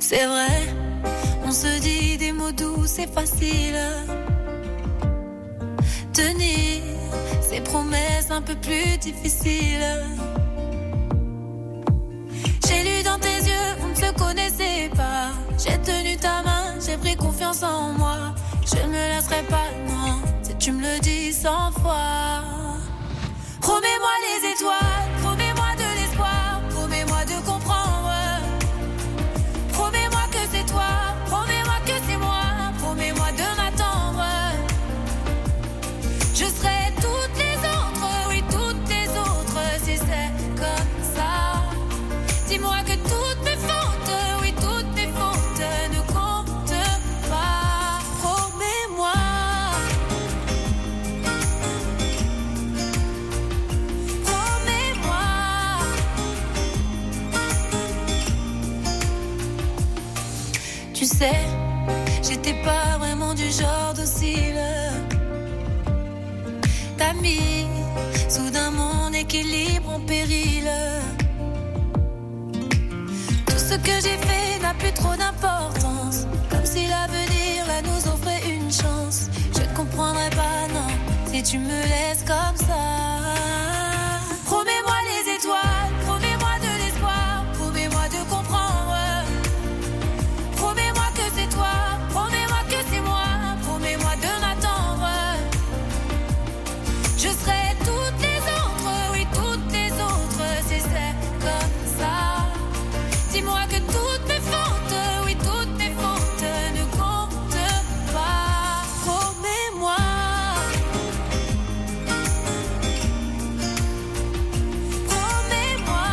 C'est vrai, on se dit des mots doux, c'est facile. Tenir ces promesses un peu plus difficiles. J'ai lu dans tes yeux, on ne se connaissait pas. J'ai tenu ta main, j'ai pris confiance en moi. Je ne me laisserai pas, non, si tu me le dis 100 fois. Promets-moi les étoiles, promets-moi de l'espoir, promets-moi de comprendre. Promets-moi que c'est toi, promets-moi que c'est moi, promets-moi de m'attendre. Je serai toutes les autres, oui toutes les autres, si c'est comme ça. Dis-moi que toutes mes fautes, oui toutes mes fautes ne comptent pas. Promets-moi. Promets-moi. Tu sais, j'étais pas vraiment du genre docile. T'as mis soudain mon équilibre en péril. Tout ce que j'ai fait n'a plus trop d'importance. Comme si l'avenir là nous offrait une chance. Je ne comprendrai pas, non, si tu me laisses comme ça. Promets-moi les étoiles, promets-moi de l'espoir, promets-moi de comprendre. Promets-moi que c'est toi, promets-moi que c'est moi, promets-moi de m'attendre. Je serai toutes les autres, oui toutes les autres, si c'est comme ça. Dis-moi que toutes mes fautes, oui toutes mes fautes ne comptent pas. Promets-moi. Promets-moi.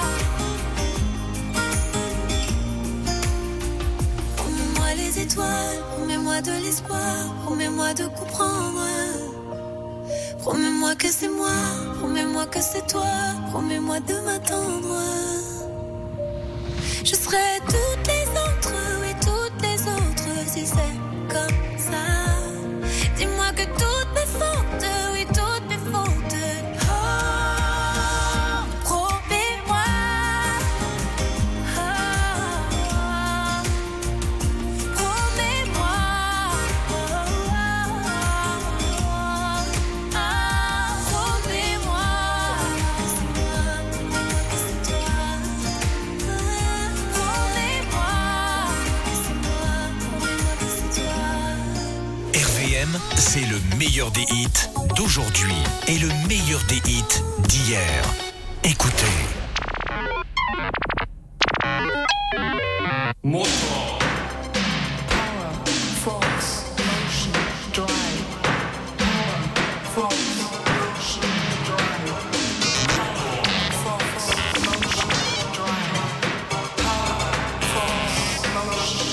Promets-moi les étoiles, promets-moi de l'espoir, promets-moi de comprendre. Promets-moi que c'est moi, promets-moi que c'est toi, promets-moi de m'attendre. Je serai toutes les autres, oui toutes les autres, si c'est comme ça. Dis-moi que toutes mes fautes, oui toutes mes fautes. Oh, promets-moi. Oh, promets-moi. Oh, promets-moi. C'est moi, c'est toi. RVM, c'est le meilleur des hits d'aujourd'hui et le meilleur des hits d'hier. Écoutez. Motor. Power, force, motion, drive. Power, force, motion, drive. Power, force, motion, drive. Power, force, motion,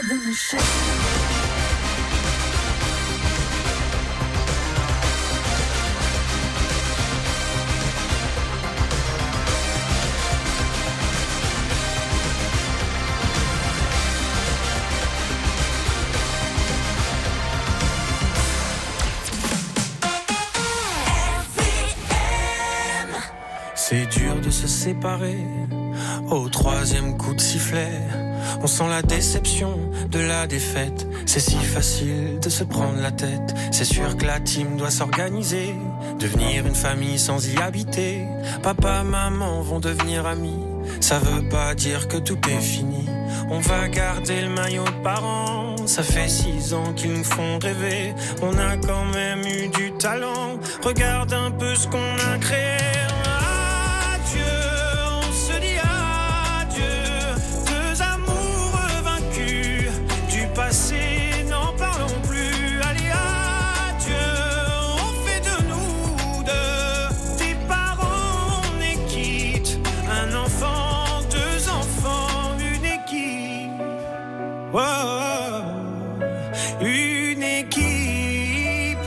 than the shit. C'est dur de se séparer au troisième coup de sifflet. On sent la déception de la défaite. C'est si facile de se prendre la tête. C'est sûr que la team doit s'organiser, devenir une famille sans y habiter. Papa, maman vont devenir amis. Ça veut pas dire que tout est fini. On va garder le maillot de parents. Ça fait 6 ans qu'ils nous font rêver. On a quand même eu du talent. Regarde un peu ce qu'on a créé. N'en parlons plus, allez adieu. On fait de nous deux des parents, on est quitte. Un enfant, 2 enfants, une équipe. Oh, une équipe.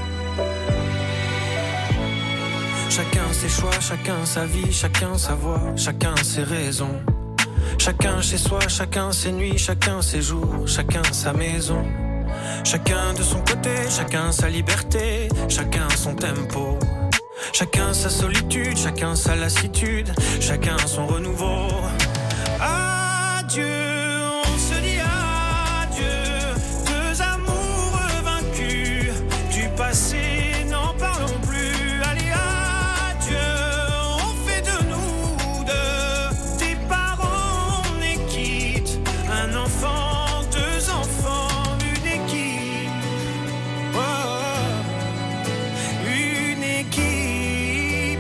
Chacun ses choix, chacun sa vie, chacun sa voix, chacun ses raisons. Chacun chez soi, chacun ses nuits, chacun ses jours, chacun sa maison. Chacun de son côté, chacun sa liberté, chacun son tempo. Chacun sa solitude, chacun sa lassitude, chacun son renouveau. Adieu, on se dit adieu. 2 amours vaincus, du passé n'en parlons plus. Allez adieu, on fait de nous deux des parents, on est quitte. Un enfant, 2 enfants, une équipe. Oh, une équipe.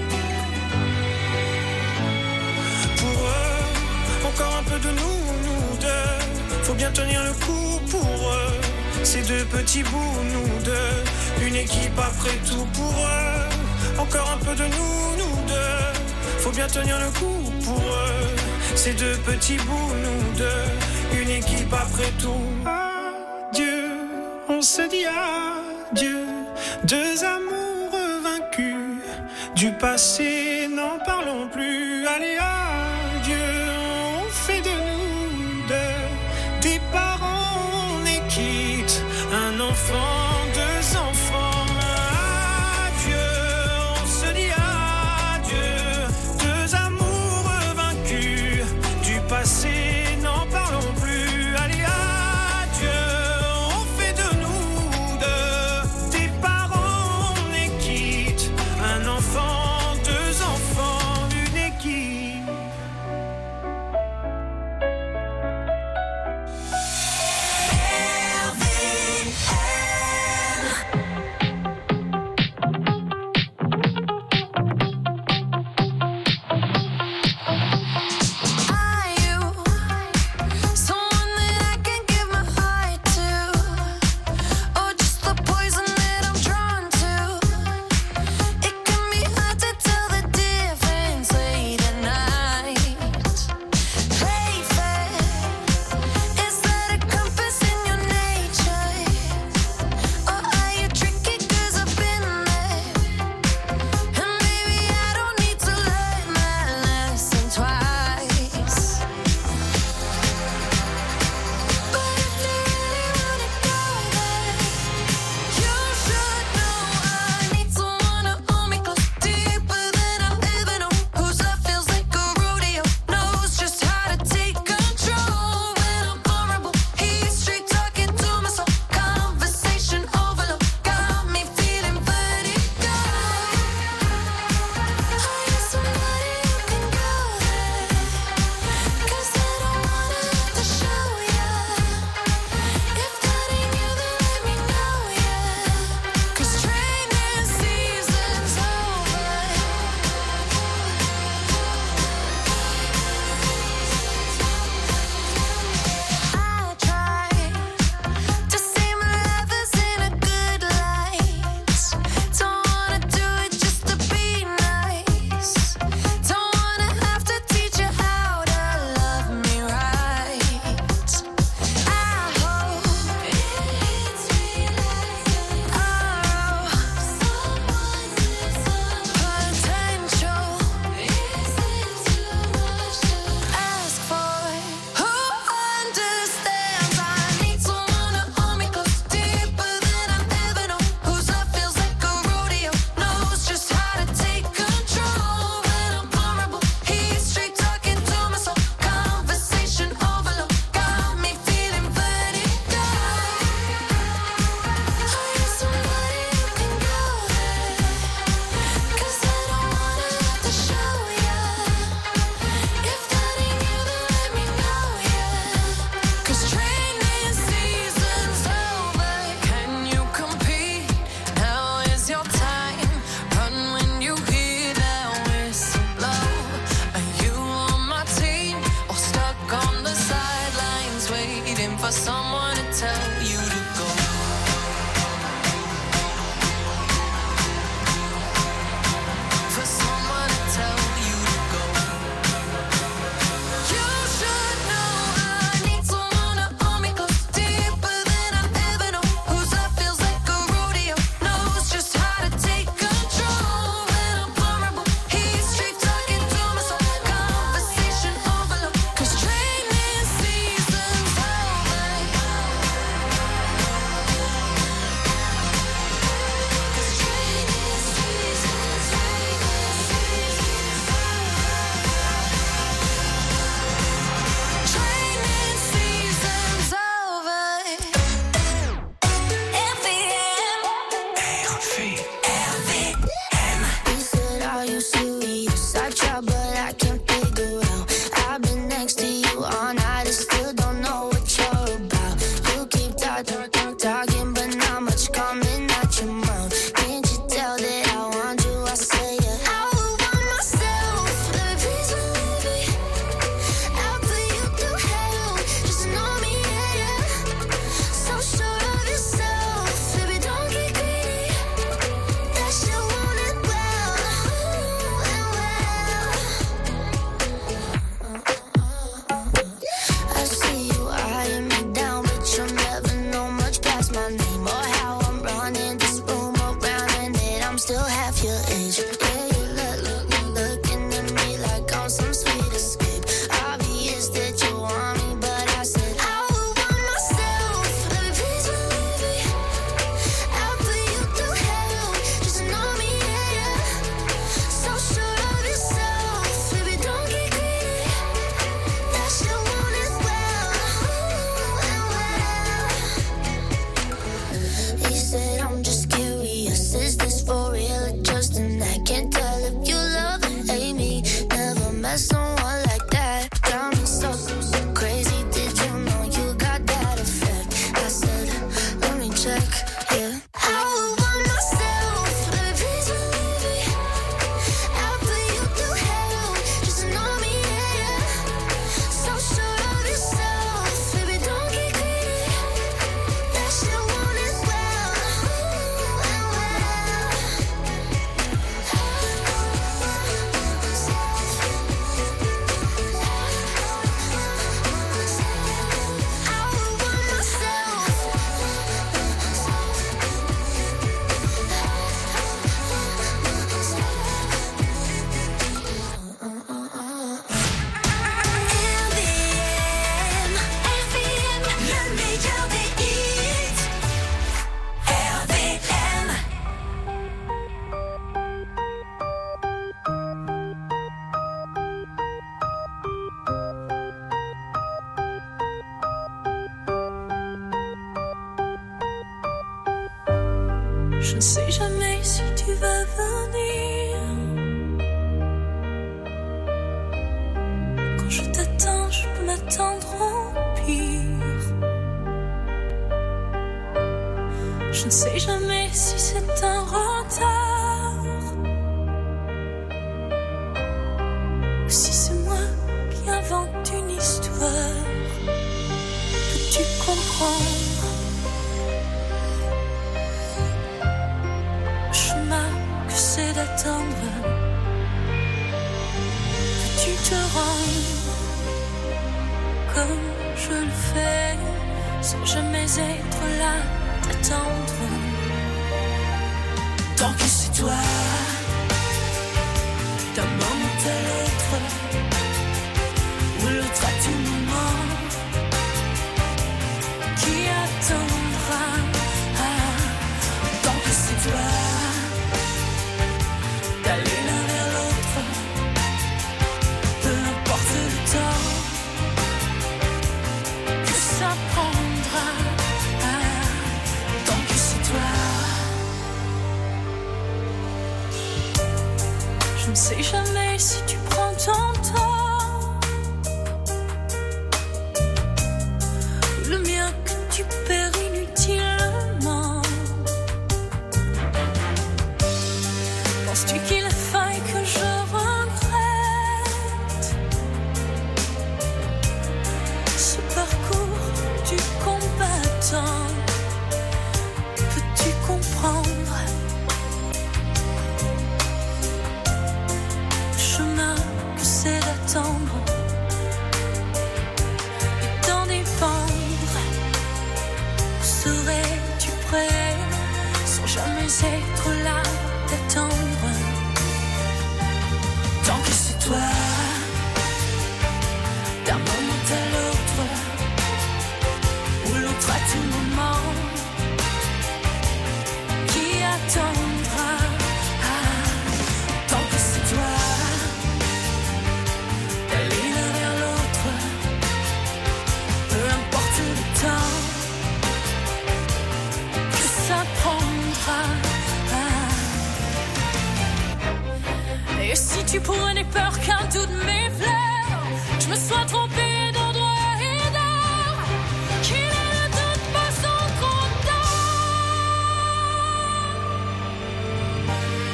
Pour eux, encore un peu de nous deux. Faut bien tenir le coup pour eux. Ces 2 petits bouts, nous deux. Une équipe après tout pour eux. Encore un peu de nous deux. Faut bien tenir le coup pour eux. Ces 2 petits bouts, nous deux. Une équipe après tout. Adieu, on se dit adieu. 2 amours vaincus. Du passé, n'en parlons plus. Allez, adieu, on fait de nous deux des parents, on est quitte. Un enfant, 2 enfants. Adieu, on se dit adieu. 2 amours vaincus. Du passé, n'en parlons plus. Allez, adieu, on fait de nous deux des parents, on est quitte. Un enfant, 2 enfants, une équipe. Je ne sais jamais si tu vas venir. Quand je t'attends, je peux m'attendre au pire. Je ne sais jamais si c'est un retard ou si c'est moi qui invente une histoire. Peux-tu comprendre le chemin que c'est d'attendre? Peux-tu te rendre comme je le fais sans jamais être là t'attendre? Tant que c'est toi, d'un moment à l'autre, ou l'autre à tout moment, qui attendra? Tant que c'est toi, d'aller l'un vers l'autre, peu importe le temps que ça prendra. Tant que c'est toi, je ne sais jamais si tu prends ton temps, le mien que tu perds inutilement. Penses-tu qu'il faille que je regrette ce parcours du combattant? Peux-tu comprendre le chemin que c'est d'attendre et d'en dépendre? Serais-tu prêt sans jamais être là d'attendre? Tant que c'est toi, d'un moment à l'autre, ou l'autre à tout moment, qui attendra? Tant que c'est toi, d'aller l'un vers l'autre, peu importe le temps que ça prendra. Et si tu prenais peur qu'un doute m'effleure, je me sois trompée d'endroit et d'heure, qu'il est de toute façon trop tard.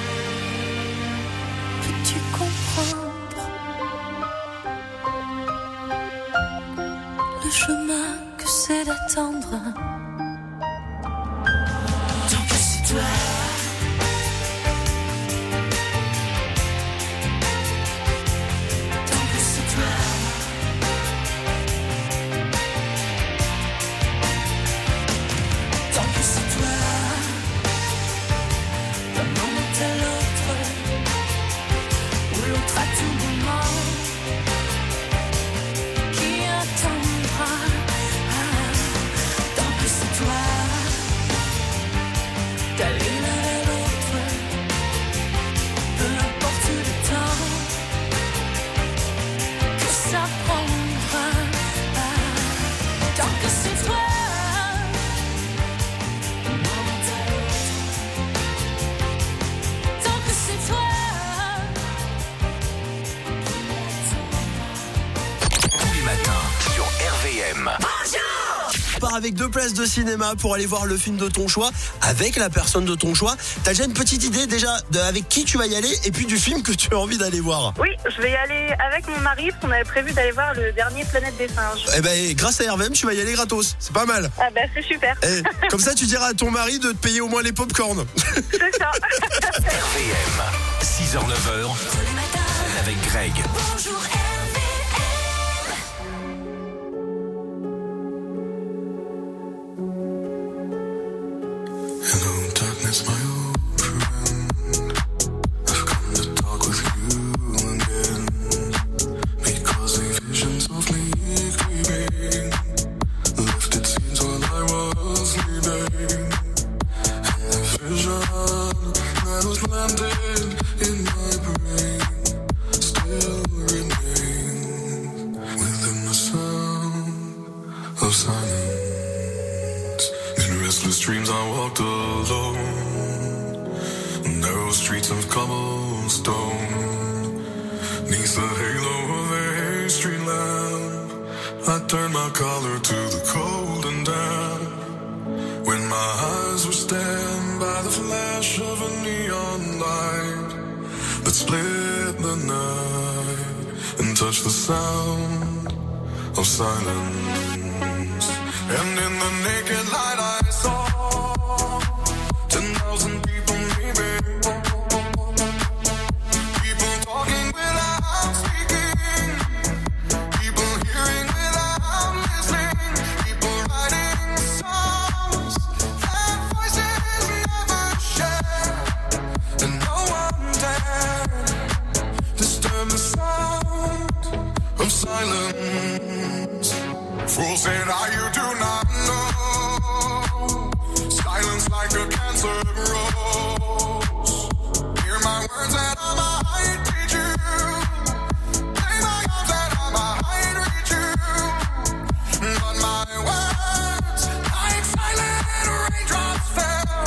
Peux-tu comprendre le chemin que c'est d'attendre? Tant que c'est toi, avec 2 places de cinéma pour aller voir le film de ton choix avec la personne de ton choix. T'as déjà une petite idée déjà avec qui tu vas y aller et puis du film que tu as envie d'aller voir? Oui, je vais y aller avec mon mari parce qu'on avait prévu d'aller voir le dernier Planète des Singes. Eh ben, grâce à RVM, tu vas y aller gratos. C'est pas mal. Ah ben, c'est super. Comme ça, tu diras à ton mari de te payer au moins les pop-corn. C'est ça. RVM, 6h-9h, avec Greg. Bonjour Hello, darkness, my old friend. I've come to talk with you again. Because the visions of me creeping lifted scenes while I was sleeping. And the vision that was planted in my brain still remains within the sound of silence. In restless dreams I walked alone. Narrow streets of cobblestone. Neath the halo of a street lamp, I turned my collar to the cold and damp. When my eyes were stabbed by the flash of a neon light that split the night and touched the sound of silence. And in the naked light I saw 10,000 people maybe. People talking without speaking. People hearing without listening. People writing songs that voices never share. And no one dared disturb the sound of silence. Fool said, you do not know. Silence like a cancer grows. Hear my words that I might teach you. Play my arms that I might reach you. But my words, like silent raindrops fell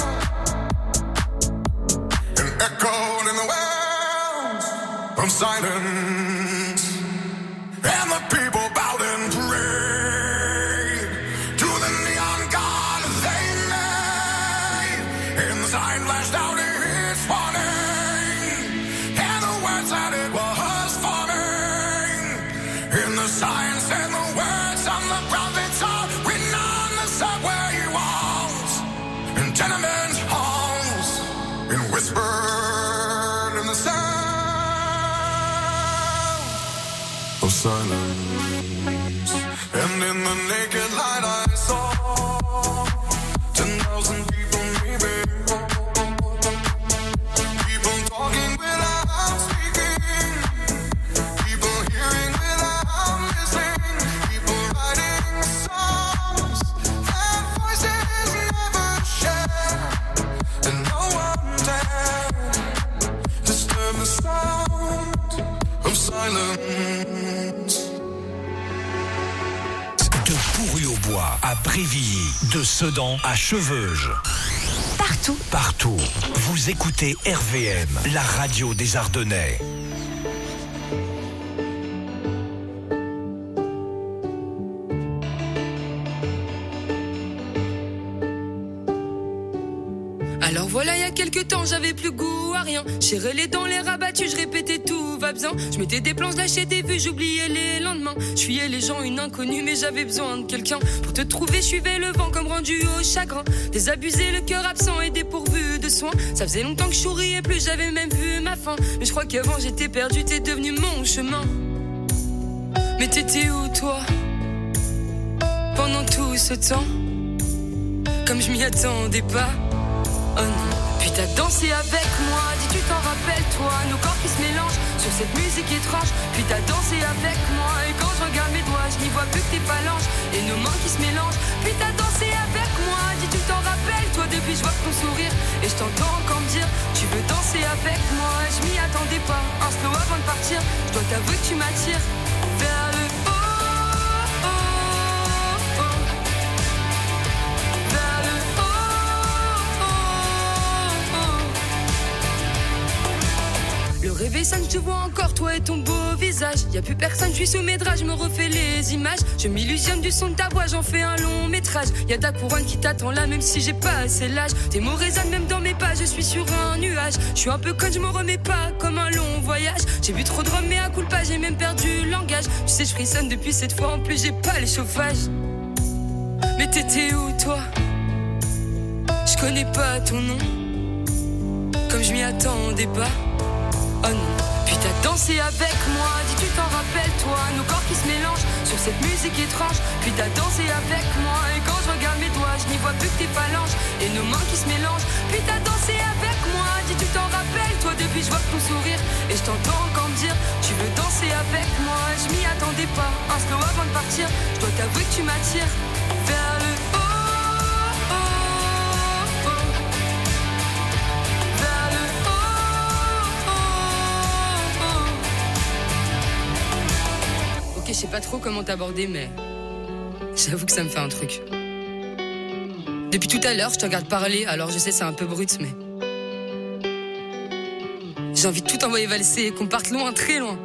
and echoed in the wells of silence. And the people bowed and prayed to the neon god they made. And the sign flashed out its warning, and the words that it was forming. And the sign said the words on the prophets are written on the subway walls and tenement halls, and whispered in the sound of silence. And in the naked light I saw 10,000 people maybe. People talking without speaking. People hearing without listening. People writing songs that voices never share. And no one dared disturb the sound of silence. De Pourry-aux-Bois à Brévilly, de Sedan à Cheveuges. Partout. Partout. Vous écoutez RVM, la radio des Ardennais. Alors voilà, il y a quelques temps, j'avais plus goût à rien. J'ai relé dans les rabattus, je répétais tout va bien. Je mettais des plans, je lâchais des vues, j'oubliais les lendemains. Je fuyais les gens, une inconnue, mais j'avais besoin de quelqu'un. Pour te trouver, je suivais le vent comme rendu au chagrin. Désabusé, le cœur absent et dépourvu de soins. Ça faisait longtemps que je souriais plus, j'avais même vu ma fin. Mais je crois qu'avant j'étais perdu, t'es devenu mon chemin. Mais t'étais où toi pendant tout ce temps? Comme je m'y attendais pas. Oh non. Puis t'as dansé avec moi, dis tu t'en rappelles toi, nos corps qui se mélangent sur cette musique étrange. Puis t'as dansé avec moi, et quand je regarde mes doigts, je n'y vois plus que tes phalanges et nos mains qui se mélangent. Puis t'as dansé avec moi, dis tu t'en rappelles toi, depuis je vois ton sourire et je t'entends encore me dire tu veux danser avec moi. Je m'y attendais pas, un slow avant de partir, je dois t'avouer que tu m'attires vers le haut. Le réveil sonne, je te vois encore, toi et ton beau visage. Y'a plus personne, je suis sous mes draps, je me refais les images. Je m'illusionne du son de ta voix, j'en fais un long métrage. Y'a ta couronne qui t'attend là, même si j'ai pas assez l'âge. Tes mots résonnent même dans mes pas, je suis sur un nuage. Je suis un peu conne, je m'en remets pas, comme un long voyage. J'ai bu trop de rhum, mais à coup pas, j'ai même perdu le langage. Tu sais, je frissonne depuis cette fois, en plus j'ai pas les chauffages. Mais t'étais où toi? Je connais pas ton nom, comme je m'y attendais pas. Oh non. Puis t'as dansé avec moi, dis tu t'en rappelles toi, nos corps qui se mélangent sur cette musique étrange. Puis t'as dansé avec moi, et quand je regarde mes doigts, je n'y vois plus que tes phalanges et nos mains qui se mélangent. Puis t'as dansé avec moi, dis tu t'en rappelles toi, depuis je vois ton sourire et je t'entends encore me dire tu veux danser avec moi. Je m'y attendais pas, un slow avant de partir, je dois t'avouer que tu m'attires vers le haut. Je sais pas trop comment t'aborder, mais j'avoue que ça me fait un truc. Depuis tout à l'heure, je te regarde parler, alors je sais c'est un peu brut, mais j'ai envie de tout envoyer valser et qu'on parte loin, très loin.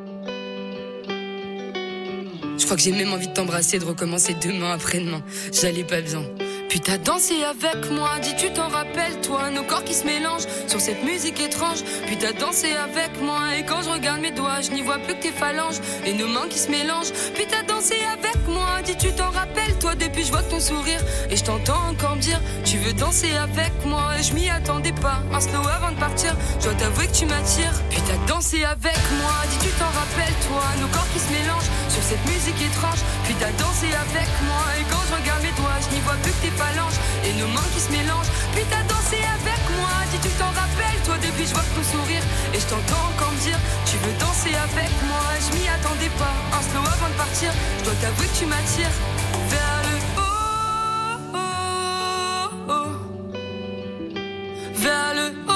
Je crois que j'ai même envie de t'embrasser et de recommencer demain, après-demain. J'allais pas bien. Puis t'as dansé avec moi, dis tu t'en rappelles toi, nos corps qui se mélangent sur cette musique étrange. Puis t'as dansé avec moi et quand je regarde mes doigts, je n'y vois plus que tes phalanges et nos mains qui se mélangent. Puis t'as dansé avec moi, dis tu t'en rappelles toi, depuis je vois ton sourire et je t'entends encore me dire tu veux danser avec moi. Et je m'y attendais pas, un slow avant de partir, je dois t'avouer que tu m'attires. Puis t'as dansé avec moi, dis tu t'en rappelles toi, nos corps qui se mélangent sur cette musique étrange. Puis t'as dansé avec moi et quand je regarde mes doigts, je n'y vois plus que tes et nos mains qui se mélangent. Puis t'as dansé avec moi, dis tu t'en rappelles toi, depuis je vois ton sourire et je t'entends encore me dire tu veux danser avec moi. Je m'y attendais pas, un slow avant de partir, je dois t'avouer que tu m'attires vers le haut, oh, oh, vers le haut,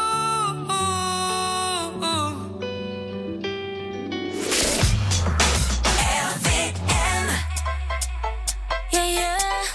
oh, oh. RVM. Yeah, yeah.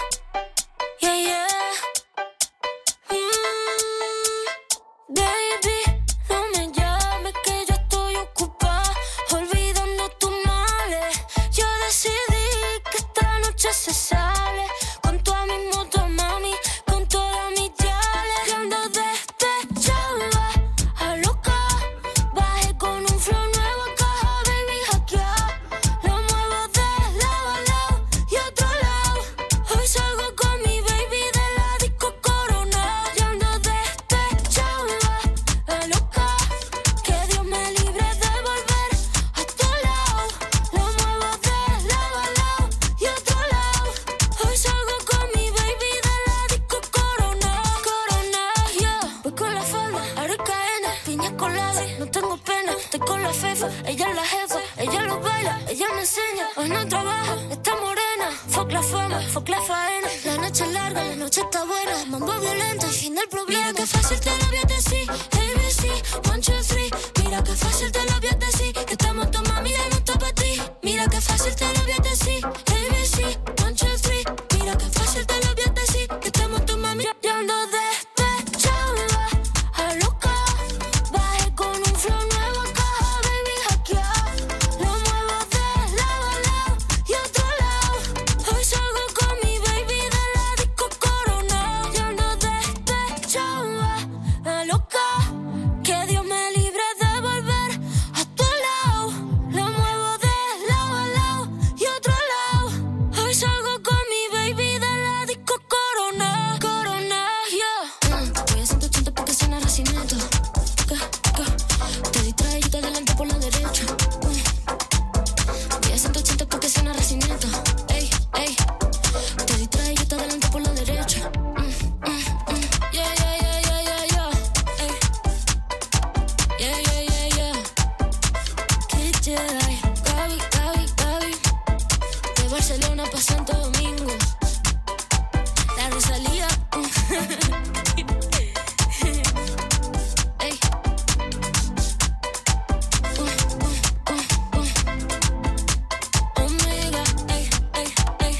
Baby, no me llames que yo estoy ocupada, olvidando tus males. Yo decidí que esta noche se sale con toda mi moto, mami, con todas mis yales. Yo ando despechada, a loca, bajé con un flow nuevo a caja, baby, hackeado. Lo muevo de lado a lado y otro lado. Hoy salgo con mi baby de la disco Corona. Yo ando despechada, a loca, que Dios me libre de volver a tu lado. Lo muevo de lado a lado y otro lado. Hoy salgo con mi baby de la disco Corona. Corona, yeah. Voy con la falda, aro y cadena, piña colada, no tengo pena. Estoy con la fefa, ella es la jefa, ella lo baila, ella me enseña. Hoy no trabaja, está morena. Fuck la fama, fuck la faena. La noche es larga, la noche está buena. Mambo violento, el fin del problema. Mira que fácil te lo voy a decir, ABC, 1, 2, 3. Mira que fácil te lo voy a decir, que estamos tu mami de no para ti. Mira que fácil te lo voy a decir, ABC, 1, 2, 3. Mira que fácil te lo voy a decir, que estamos tu mami. Yo ando despechada, a loca, bajé con un flow nuevo a caja, baby, hackeado. Lo muevo de lado a lado y otro lado. Hoy salgo con mi baby de la disco Corona. Yo ando despechada, a loca, que Dios me libre de volver a tu lado. Lo muevo de lado a lado y otro lado. Hoy salgo con mi baby de la disco Corona. Corona, yeah. Voy a 180 porque suena nacimiento. Te distrae y te adelante por la derecha. Voy a 180 porque suena nacimiento. Ey, ey. Te distrae y te adelante por la derecha. Yeah, yeah, yeah, yeah, yeah, yeah. Ey. Yeah, yeah, yeah, yeah. Kid Jedi. Gaby, Gaby, Gaby. De Barcelona pa' Santo Domingo. La Rosalía. Ey. Omega, ey, ey, ey.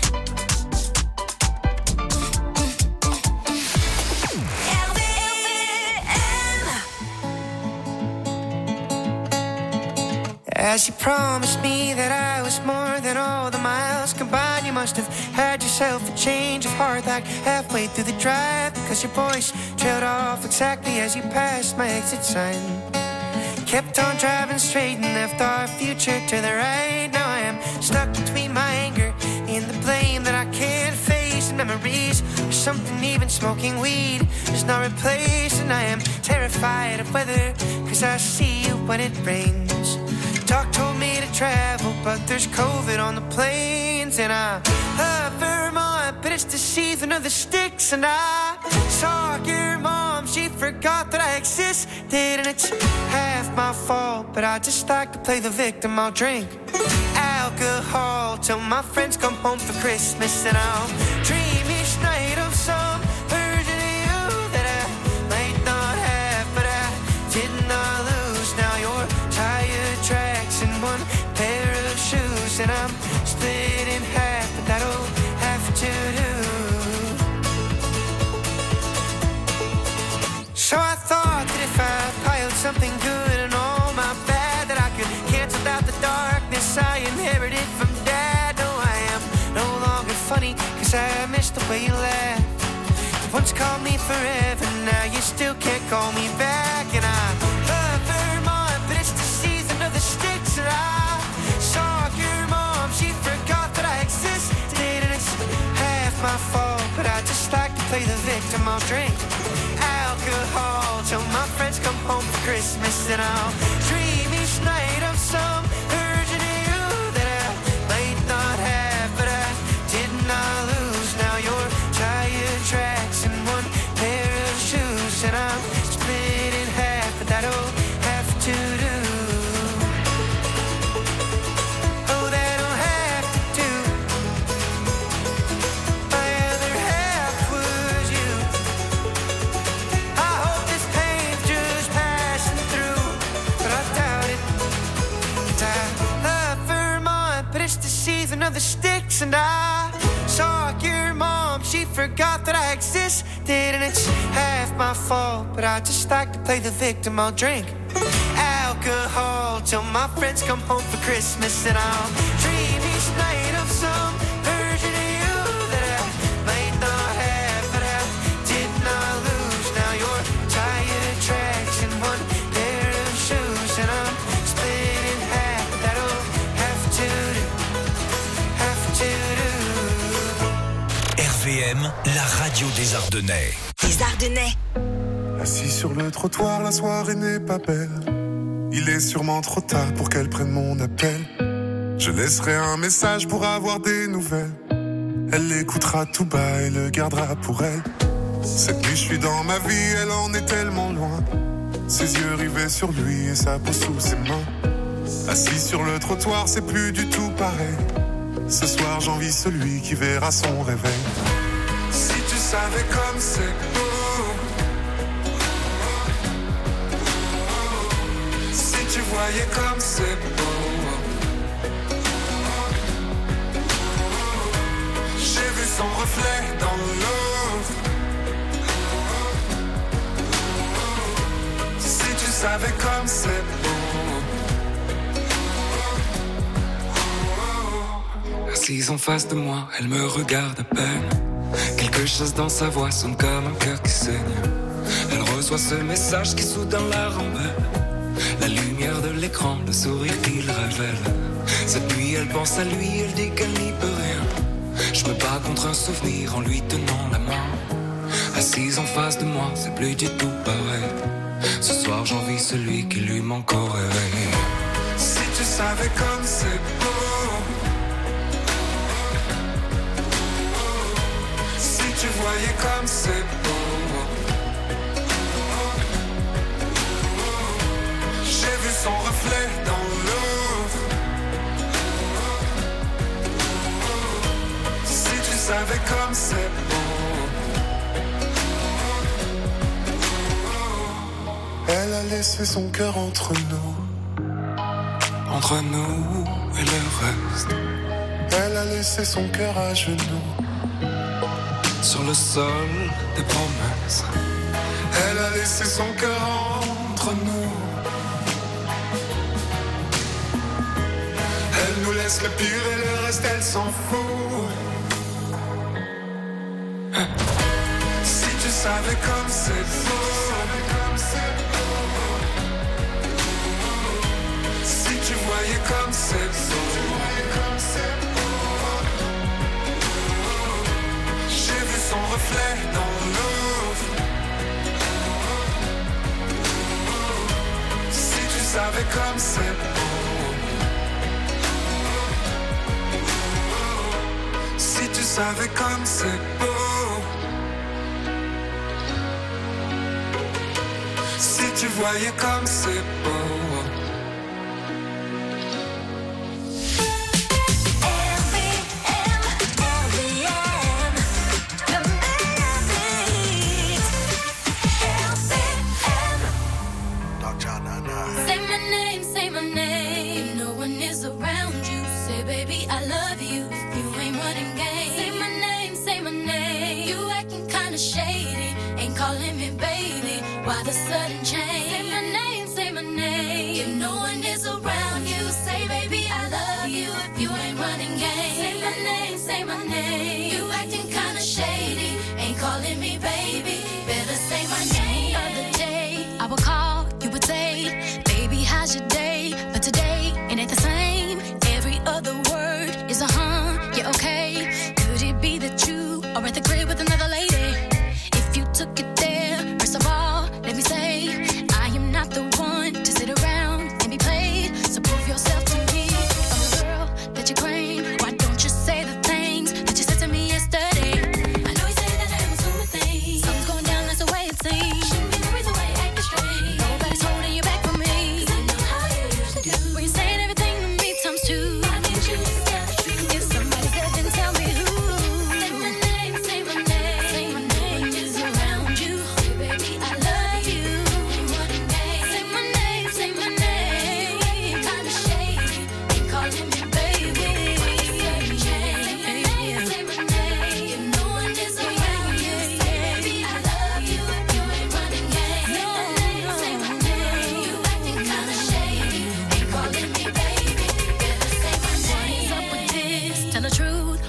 As you promised me that I was more than all the miles combined, you must have had yourself a change of heart like halfway through the drive, because your voice trailed off exactly as you passed my exit sign. Kept on driving straight and left our future to the right. Now I am stuck between my anger and the blame that I can't face, and memories of something even smoking weed is not replaced. And I am terrified of weather, cause I see you when it rains. Doc told me to travel, but there's COVID on the planes. And I love Vermont, but it's the season of the sticks. And I saw your mom, she forgot that I existed. And it's half my fault, but I just like to play the victim. I'll drink alcohol till my friends come home for Christmas. And I'll dream each night of some version of you that I might not have, but I did not lose. Now you're tire tracks and one pair of shoes, and I'm split in half, but that'll have to do. 'cause I miss the way you laughed. You once called me forever, now you still can't call me back. And I love Vermont, but it's the season of the sticks. And I saw your mom, she forgot that I existed. And it's half my fault, but I just like to play the victim. I'll drink alcohol till my friends come home for Christmas. And I'll dream each night of some version of you that I might not have, but I did not lose. Now you're tire tracks and one pair of shoes, and I'm split in half, but that'll have to do. Oh, that'll have to do. My other half was you. I hope this pain's just passing through, but I doubt it. 'Cause I love Vermont, but it's the season of the sticks. And I saw your mom, she forgot that I existed. And it's half my fault, but I just like to play the victim. I'll drink alcohol till my friends come home for Christmas. And I'll dream each night of some version of you that I might not have, but I did not lose. Now you're tire tracks and one pair of shoes, and I'm split in half, but that'll have to do, have to do. RVM, la radio des Ardennais. Les Ardennais. Assis sur le trottoir, la soirée n'est pas belle. Il est sûrement trop tard pour qu'elle prenne mon appel. Je laisserai un message pour avoir des nouvelles. Elle l'écoutera tout bas et le gardera pour elle. Cette nuit je suis dans ma vie, elle en est tellement loin. Ses yeux rivés sur lui et sa peau sous ses mains. Assis sur le trottoir, c'est plus du tout pareil. Ce soir j'envie celui qui verra son réveil. Si tu savais comme c'est beau. Si tu voyais comme c'est beau. J'ai vu son reflet dans l'eau. Si tu savais comme c'est beau. Assise en face de moi, elle me regarde à peine. Quelque chose dans sa voix sonne comme un cœur qui saigne. Elle reçoit ce message qui soudain la rembelle. La lumière de l'écran, le sourire qu'il révèle. Cette nuit elle pense à lui, elle dit qu'elle n'y peut rien. Je me bats contre un souvenir en lui tenant la main. Assise en face de moi, c'est plus du tout pareil. Ce soir j'envie celui qui lui manque au réveil. Si tu savais comme c'est beau. Si tu voyais comme c'est beau. J'ai vu son reflet dans l'eau. Si tu savais comme c'est beau. Elle a laissé son cœur entre nous. Entre nous et le reste. Elle a laissé son cœur à genoux. Sur le sol des promesses. Elle a laissé son cœur entre nous. Elle nous laisse le pire et le reste elle s'en fout. Si tu savais comme c'est beau. Si tu voyais comme c'est beau. J'ai vu son reflet dans l'eau. Si tu savais comme c'est beau. Si tu savais comme c'est beau. Si tu voyais comme c'est beau. Say my name. No one is around you. Say, baby, I love you. You ain't running game. Say my name. You acting kinda shady. Ain't calling me baby. Why the sudden change? Say my name. If no one is around you, say, baby, I love you. If you ain't running game. Say my name. You acting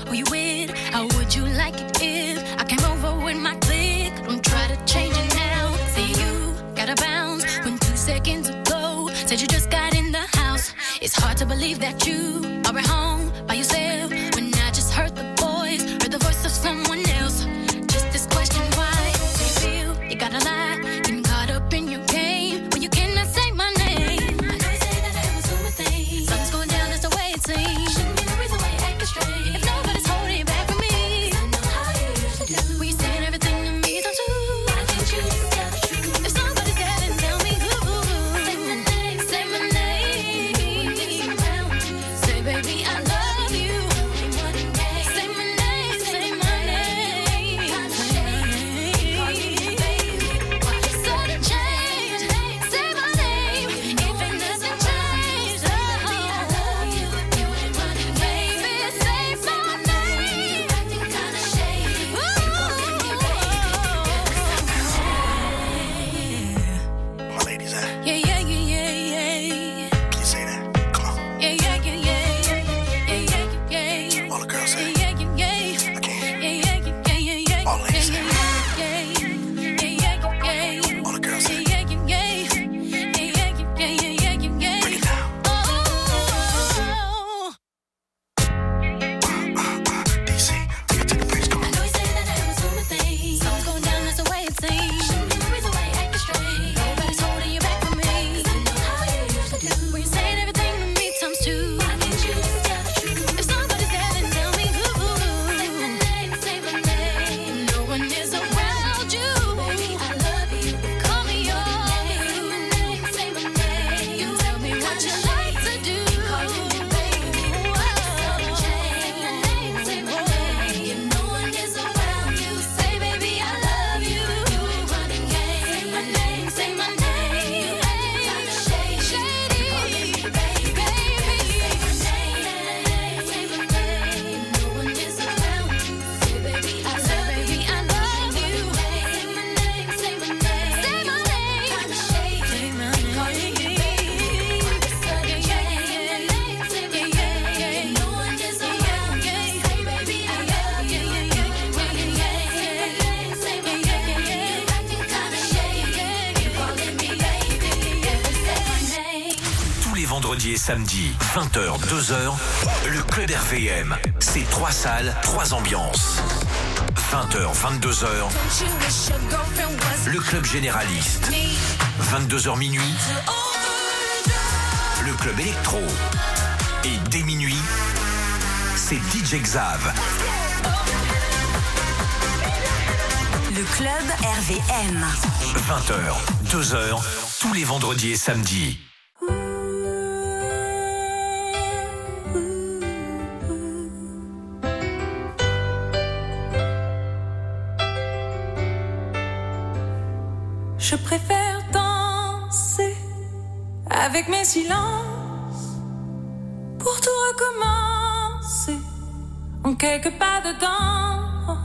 Who you with? How would you like it if I came over with my clique? Don't try to change it now. Say you gotta bounce when 2 seconds ago said you just got in the house. It's hard to believe that you are at home by yourself when I just heard the voice, heard the voice of someone else. Just this question, why do you feel you gotta lie? Getting caught up in your game when you cannot say my name. I know you say that I was doing my thing. Something's going down, that's the way it seems. Shouldn't be the reason why you're acting strange. If nobody's holding you back from me, I know how you usually do. When you're saying everything to me, don't you? Why can't you just tell the truth? If somebody's there, then tell me who. Say my name, say my name. Say baby, I love you. Say my name, say my name. Sudden change, say my name. If it doesn't change, baby, I love you. Baby, say my name. Acting kinda shady. My ladies, Yeah, yeah, yeah, yeah, yeah. can you say that? Come on. Yeah, yeah, yeah, yeah. Yeah, yeah, yeah, yeah. All the girls say it. Yeah, yeah, yeah. I can't. Yeah, yeah, yeah, yeah, yeah. All the ladies say it. All the girls say it. Break it down. DC, take it to the bridge, come on. Vendredi et samedi, 20h, 2h, le Club RVM. C'est 3 salles, 3 ambiances. 20h, 22h, le Club Généraliste. 22h minuit, le Club Électro. Et dès minuit, c'est DJ Xav. Le Club RVM. 20h, 2h, tous les vendredis et samedis. Je préfère danser avec mes silences pour tout recommencer en quelques pas dedans.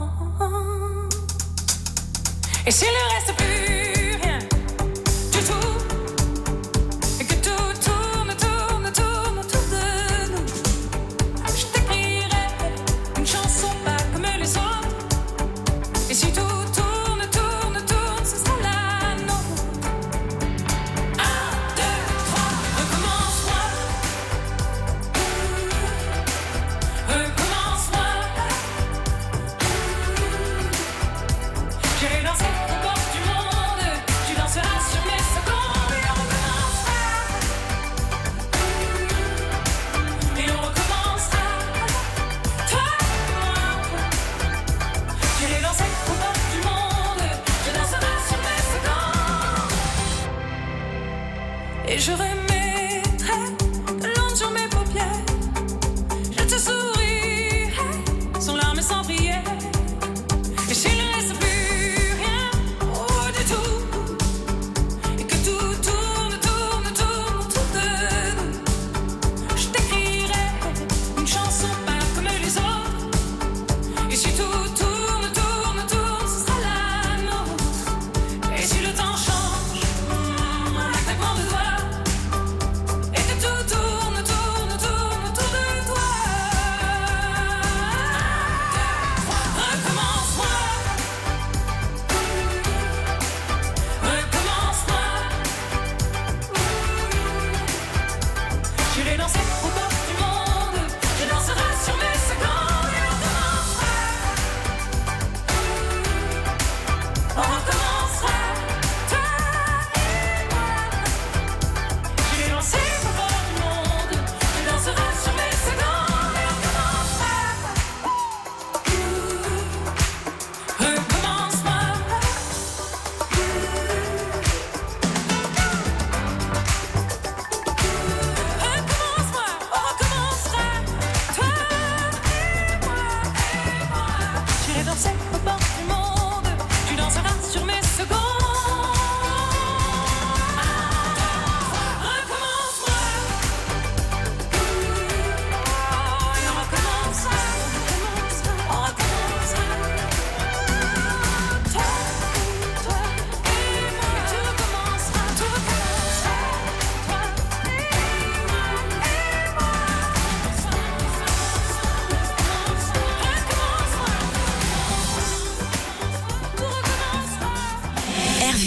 Et s'il ne reste plus rien du tout, et que tout tourne, tourne, tourne autour de nous, je t'écrirai une chanson pas comme les autres. Et si tout tourne, tourne, tourne, ce sera la nôtre. 1, 2, 3, recommence-moi. Recommence-moi. J'irai danser aux portes du monde.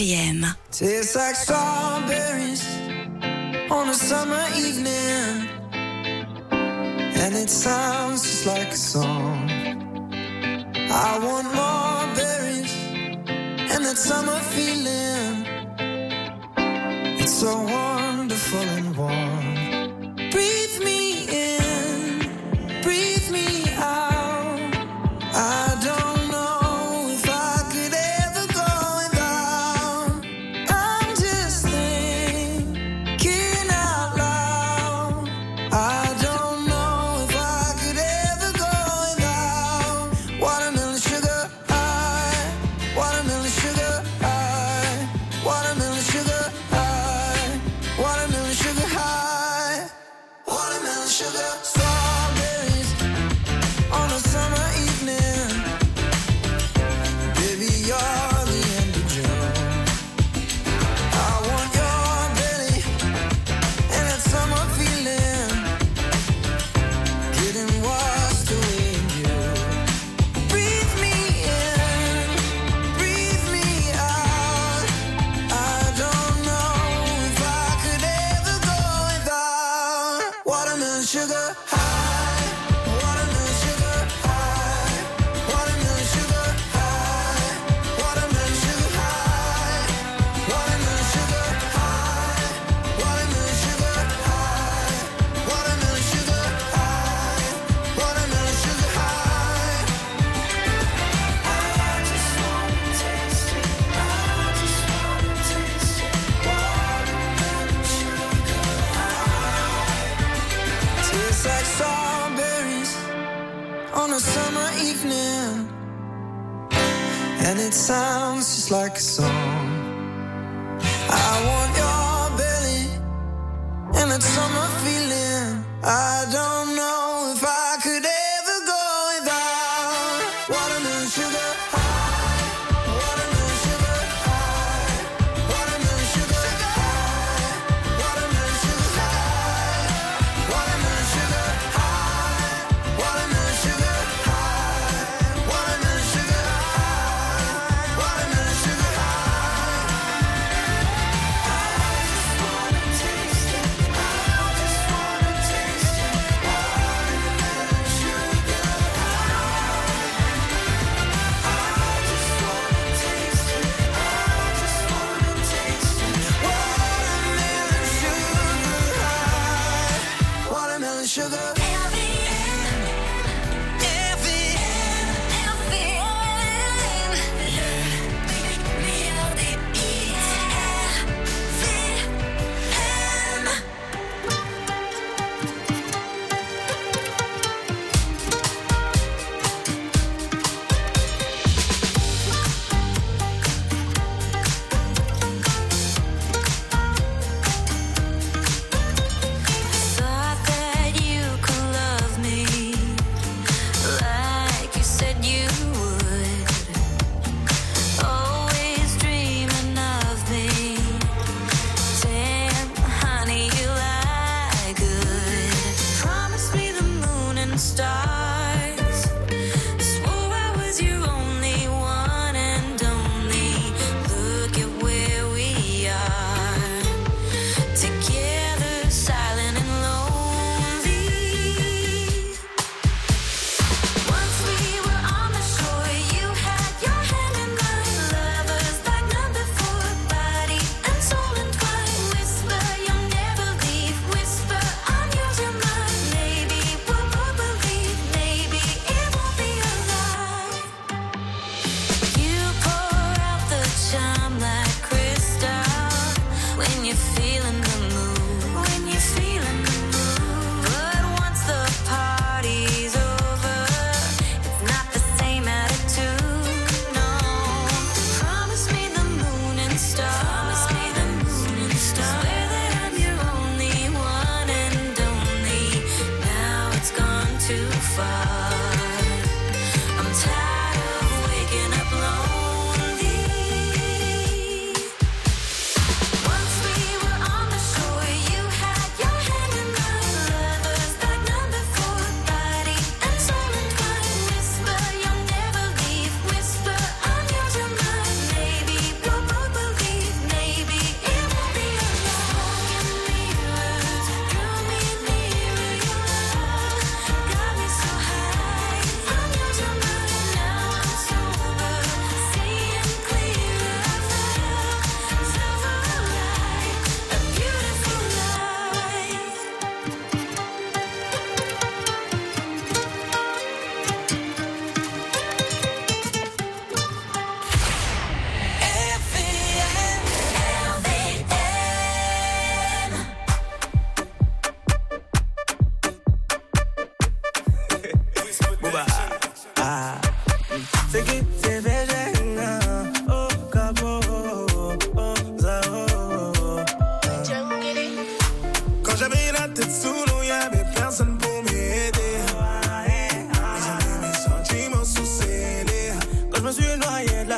RVM. Tastes like strawberries on a summer evening, and it sounds just like a song. I want more berries and that summer feeling. It's so wonderful and warm. Breathe me in, breathe me out. I don't know if I could ever go without. I'm just thinking out loud. I don't know if I could ever go without watermelon sugar high, watermelon sugar high, watermelon sugar high, watermelon sugar high, watermelon sugar. Strawberries on a summer evening. Baby, you're the end of June. I want your belly and that summer feeling, getting washed away in you. Breathe me in, breathe me out. I don't know if I could ever go without watermelon sugar high, watermelon sugar high, watermelon sugar high, watermelon sugar high, watermelon sugar high, watermelon sugar high, watermelon sugar high, watermelon sugar high. I just wanna taste it. I just wanna taste it. Watermelon sugar high. Tastes like strawberries on a summer evening, and it sounds just like a song. I want your belly and that summer feeling. I don't know if I could ever go without watermelon sugar high, watermelon sugar high, watermelon sugar high, watermelon sugar high, watermelon sugar high, watermelon sugar high, watermelon sugar high, watermelon sugar high. I just wanna taste it. I just wanna taste it.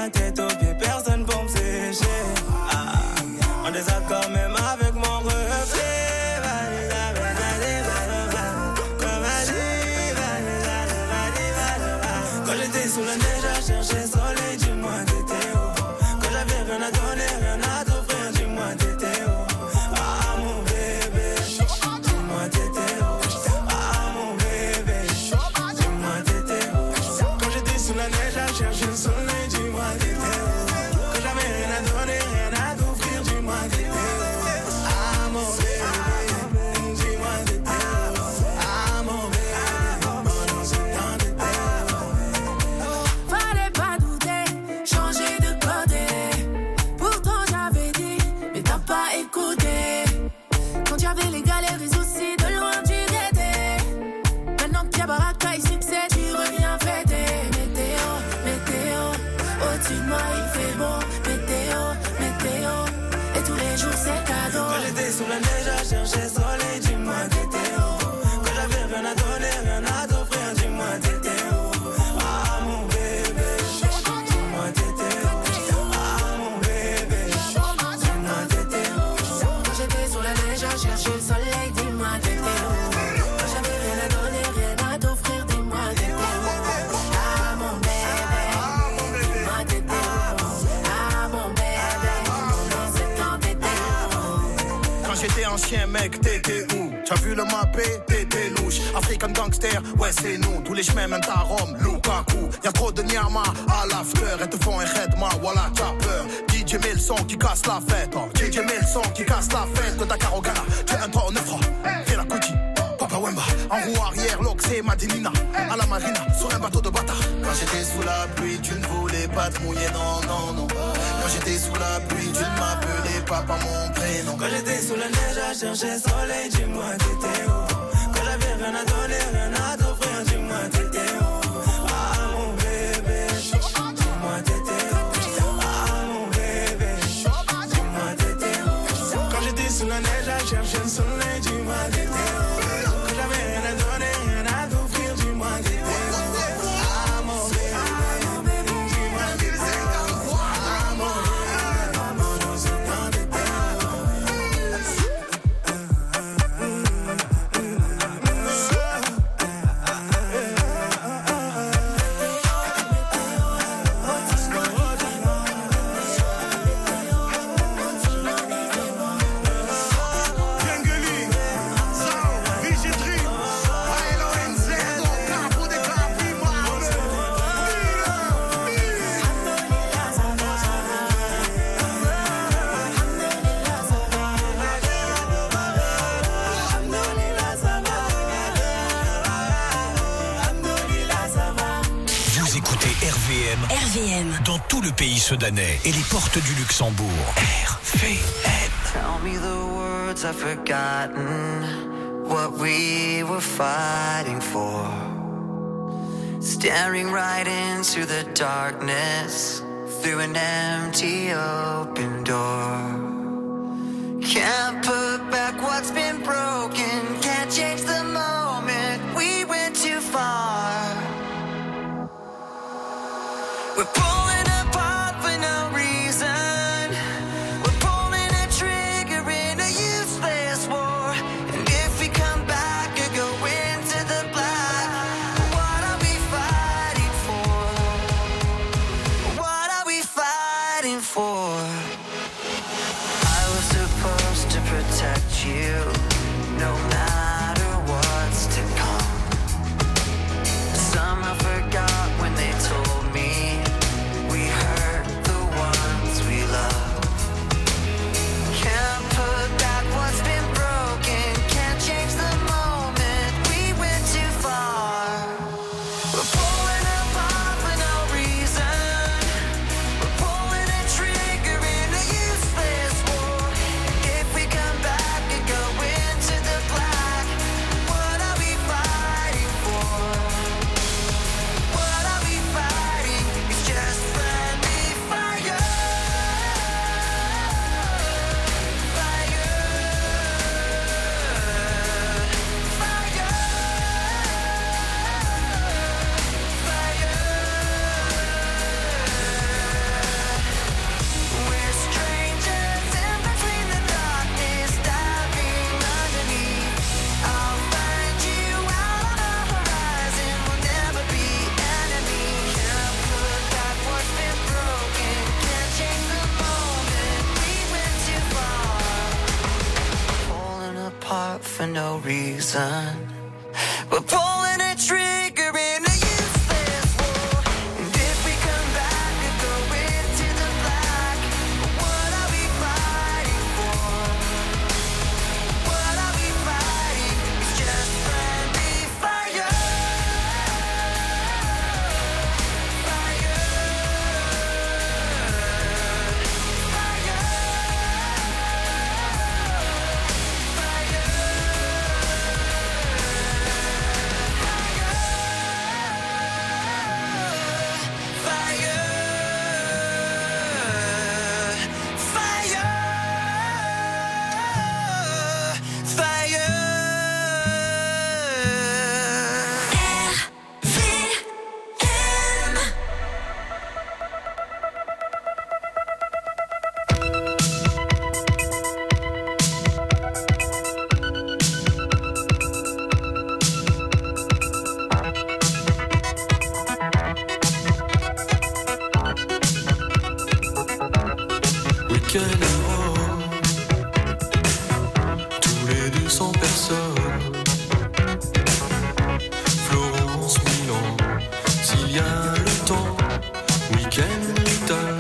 la tête aux pieds, personne pour me sécher. En désaccord même avec mon reflet. Quand j'étais sous la neige à chercher soleil, dis-moi t'étais où? Quand j'avais rien à donner, rien à t'offrir, dis-moi t'étais où? Ah mon bébé, dis-moi t'étais où? Ah mon bébé, dis-moi t'étais où? Quand j'étais sous la neige à chercher le soleil, dis-moi t'étais où? Quand j'avais rien à donner, rien à t'offrir, dis-moi t'étais où? Ah mon bébé, dis-moi t'étais où? Ah mon bébé, pendant ce temps t'étais où? Fallait pas douter, changer de côté. Pourtant j'avais dit, mais t'as pas écouté. Quand y'avais les galères et soucis, de loin tu guettais. Maintenant qu'il y a baraka et succès, tu reviens fêter. Météo, météo, au-dessus de moi il fait beau. Météo, météo, et tous les jours c'est cadeau. Quand j'étais sous la neige à chercher soleil, dis-moi t'étais où? Quand j'avais rien à donner, rien à t'offrir, dis-moi t'étais où? Ah mon bébé, dis-moi t'étais où? Ah mon bébé, dis-moi t'étais où? Quand j'étais sur la neige à chercher le soleil, dis-moi t'étais où? Quand j'avais rien à donner, rien à t'offrir, dis-moi t'étais où? Ah mon bébé, dis-moi t'étais où? Ah mon bébé, dans ce temps t'étais où? Quand j'étais un chien mec, t'étais où? T'as vu le mappé, t'étais louche. African gangster, ouais c'est nous. Tous les chemins mènent à Rome, Lukaku. Y'a trop de nyama à l'after. Et te font un redma, voilà t'as peur. DJ met le son qui casse la fête. Oh. DJ met le son qui casse la fête. De Dakar au Ghana, tu es un toit en effroi. Fais la Kuti, Papa Wemba. En roue arrière, l'Oxé, Madinina. À la marina, sur un bateau de bâtard. Quand j'étais sous la pluie, tu ne voulais pas te mouiller, non, non, non. Quand j'étais sous la pluie, tu ne m'appelais pas par mon prénom. Quand j'étais sous la neige à chercher soleil, dis-moi t'étais où? Quand j'avais rien à donner, rien à t'offrir, dis-moi t'étais où? Ah mon bébé, dis-moi t'étais où? Ah mon bébé, dis-moi t'étais où? Quand j'étais sous la neige à chercher le soleil, dis-moi t'étais où? Quand j'avais rien à donner, rien à t'offrir, dis-moi t'étais où? Ah mon bébé, dis-moi t'étais où? Ah mon bébé, pendant ce temps t'étais où? RVM. Dans tout le pays sudanais et les portes du Luxembourg. RVM. Tell me the words I've forgotten, what we were fighting for. Staring right into the darkness, through an empty open door. Can't put back what's been broken, can't change the moment, we went too far. We're pulling apart for no reason. We're pulling a trigger in a useless war. And if we come back or go into the black, what are we fighting for? What are we fighting for? I was supposed to protect you, no matter what's to come. Somehow forgot when they told me no reason. We're pulling a trigger in a useless war. And if we come back and go into the black, what are we fighting for? What are we fighting? It's just friendly fire. Tous les 200 personnes. Florence, Milan, s'il y a le temps. Week-end brutal.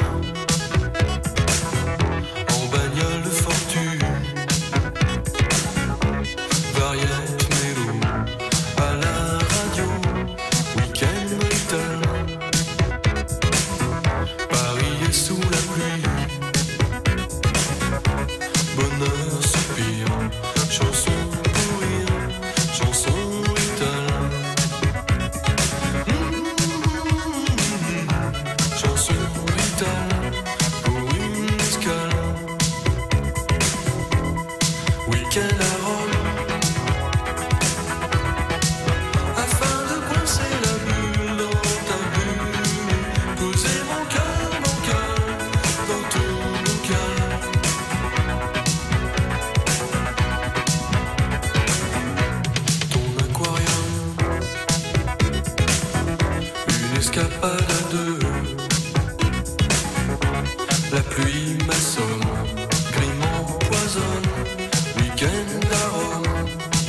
En bagnole de fortune. Variette, mélo, à la radio. Week-end brutal. Paris est sous la pluie. Bonheur, soupir, chanson pour rire, chanson brutale. Chanson brutale pour une escale. Week-end à Rome, afin de coincer la bulle dans ta bulle. Poser mon cœur dans ton bocal. Escapade à deux. La pluie m'assomme, grime empoisonne. Week-end à Rome.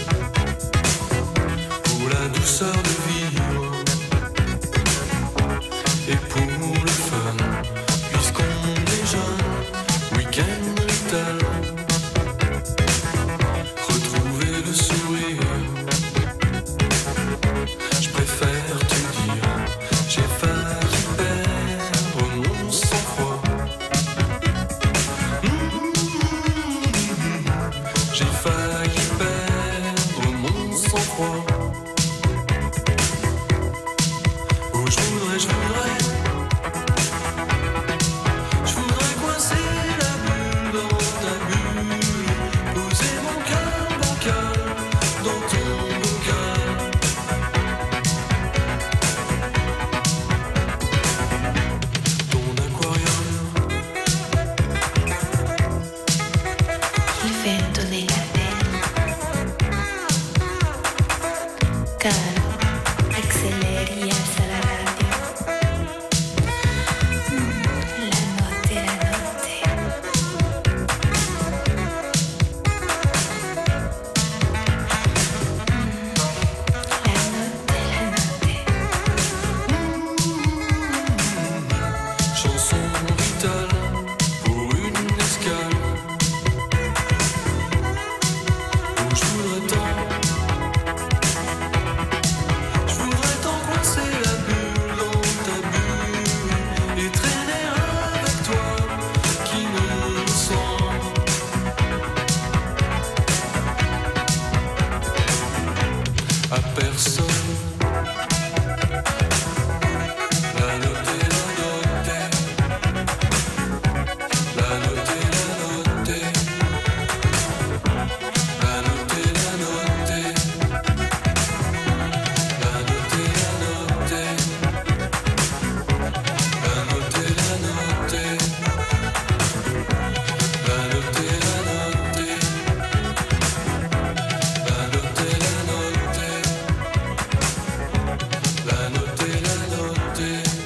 Pour la douceur de vivre et pour le fun, puisqu'on est jeune. Week-end brutal. Retrouver le sourire. Je préfère te dire. J'ai failli perdre mon sang-froid. J'ai failli perdre mon sang-froid. Oh, je voudrais